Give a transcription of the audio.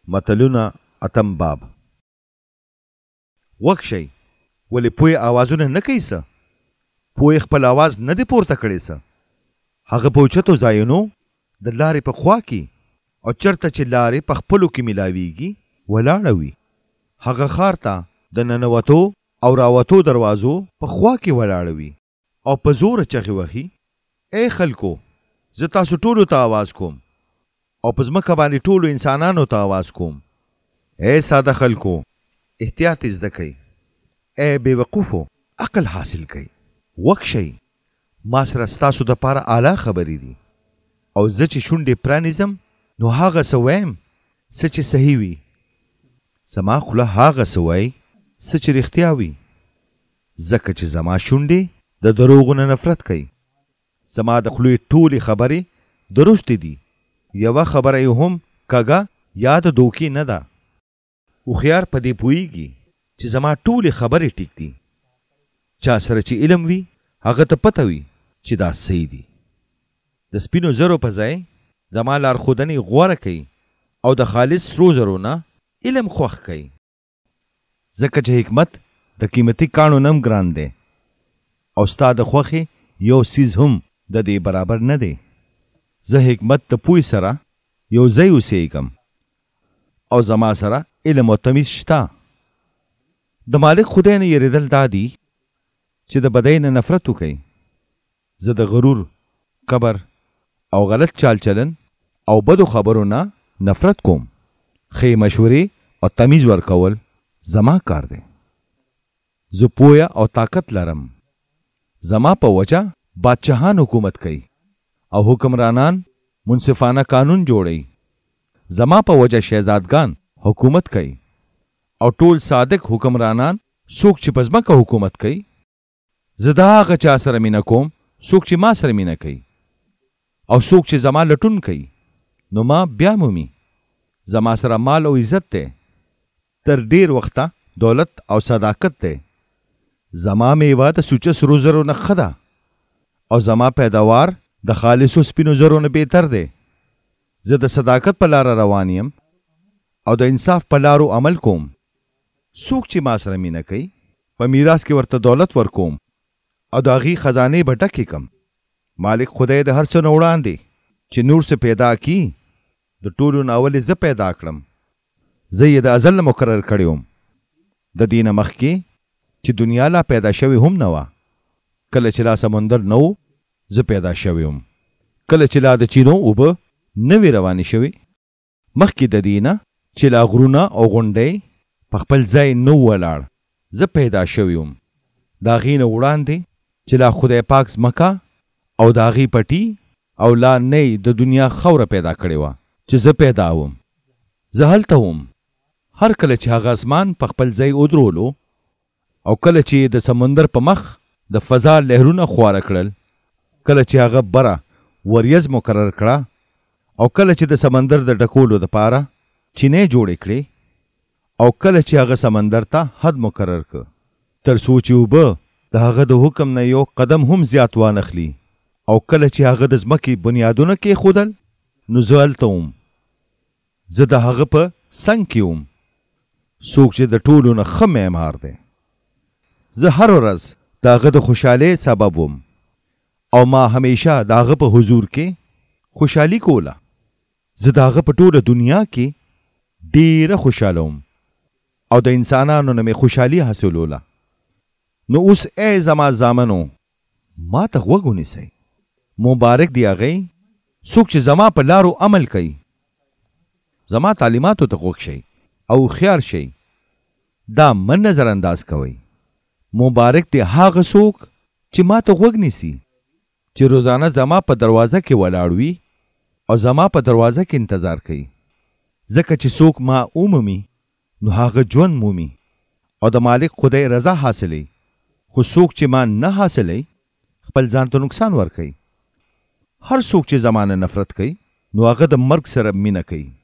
متلونه اتم باب. وکشي ولې پوی آوازونه نه کوي څه؟ پوی خپل آواز نه دی پورته کړی څه؟ هغه په اوچتو ځایونو د لارې په خوا کې او چرته چې لارې په خپلو کې ملاویږي ولاړه وي. هغه ښار ته د ننوتو او راوتو دروازو په خوا کې ولاړه وي او په زوره چغې وهي، ای خلکو زه تاسو ټولو ته آواز کوم او په ځمکه باندې ټولو انسانانو ته آواز کوم. ای ساده خلکو احتیاط زده کوئ، ای بې وقوفو عقل حاصل کوئ. وکشئ ما سره ستاسو دپاره اعلی خبرې دي او زه چې شونډې پرانیزم نو هغه څه وایم څه چې صحیح وي. زما خوله هغه څه وایي څه چې رښتیا وي، ځکه چې زما شونډې د دروغو نه نفرت کوي. زما د خولې ټولې خبرې درستې دي، یوه خبره یې هم کږه یا د دوکې نه ده. هوښیار په دې پوهیږي چې زما ټولې خبرې ټیک دي. چا سره چې علم وي هغه ته پته وي چې دا صحیح دي. د سپینو زرو په ځای زما لارښودنې غوره کوي او د خالص سرو زرو نه علم خوښ کوي. ځکه چې حکمت د قیمتي کاڼو نم ګران دی او ستا د خوښې یو سیز هم د دې برابر نه دی. زه حکمت د پوی سره یو ځای اوسېږم او زما سره علم او تمیز شته. د مالک خدای نه یریدل دا دي چې د بدۍ نه نفرت وکړي. زه د غرور، کبر او غلط چال چلن او بدو خبرو نه نفرت کوم. ښې مشورې او تمیز ورکول زما کار دی. زه پوهه او طاقت لرم. زما په وجه بادشاهان حکومت کوي او حکمرانان منصفانه قانون جوړي. زما په وجه شهزادګان حکومت کوي او ټول صادق حکمرانان څوک چې په ځمکه حکومت کوي. زه د هغه چا سره مینه کوم څوک چې ما سره مینه کوي او څوک چې زما لټون کوي نو ما بیا مومي. زما سره مال او عزت دی، تر ډیر وخته دولت او صداقت دی. زما میوه د سوچه سرو زرو نه ښه ده او زما پیداوار د خالصو سپینو زرو نه بهتر دی. زه د صداقت په لاره روان یم او د انصاف په لارو عمل کوم. څوک چې ما سره مینه کوي په میراث کې ورته دولت ورکوم او د هغې خزانې به ډکې کم. مالک خدای د هر څه نه وړاندې چې نور څه پیدا کی د ټولو نه اولې زه پیدا کړم. زه یې د ازل نه مقرر کړی وم، د دې نه مخکې چې دنیا لا پیدا شوې هم نه وه. کله چې لا سمندر نه و زه پیدا شوی وم. کله چې لا د چینو اوبه نه وې روانې شوې، مخکې د دې نه چې لا غرونه او غونډۍ په خپل ځای نه ولاړ زه پیدا شوی وم. د هغې نه وړاندې چې لا خدای پاک ځمکه او د هغې پټي او لا نه د دنیا خوره پیدا کړې وه چې زه پیدا وم. زه هلته وم هر کله چې هغه اسمان په خپل ځای ودرولو او کله چې د سمندر په مخ د فضا لهرونه خواره کړل، کله چې هغه بره وریځ مقرر کړه او کله چې د سمندر د ډکولو دپاره چینې جوړې کړې او کله چې هغه سمندر ته حد مقرر کړ تر څو چې اوبه د هغه د حکم نه یو قدم هم زیات وانخلي او کله چې هغه د ځمکې بنیادونه کېښودل نو زه هلته وم. زه د هغه په څنګ کې وم، څوک چې د ټولو نه ښه معمار دی. زه هر ورځ د هغه د خوشحالۍ سبب وم او ما همیشه د هغه په حضور کې خوشحالي کوله. زه د هغه په ټوله دنیا کې ډیره خوشحاله وم او د انسانانو نه مې خوشحالي حاصلوله. نو اوس ای زما زامنو ما ته غوږ ونیسئ. مبارک دی هغی څوک چې زما په لارو عمل کوي. زما تعلیماتو ته غوږ شئ او هوښیار شئ، دا مه نظر انداز کوئ. مبارک دی هغه څوک چې ما ته غوږ نیسي، چې روزانه زما په دروازه کې ولاړ وي او زما په دروازه کې انتظار کوي. ځکه چې څوک ما ومومي نو هغه ژوند مومي او د مالک خدای رضا حاصلوي. خو څوک چې ما نه حاصلوي خپل ځان ته نقصان ورکوي. هر څوک چې زما نه نفرت کوي نو هغه د مرګ سره مینه کوي.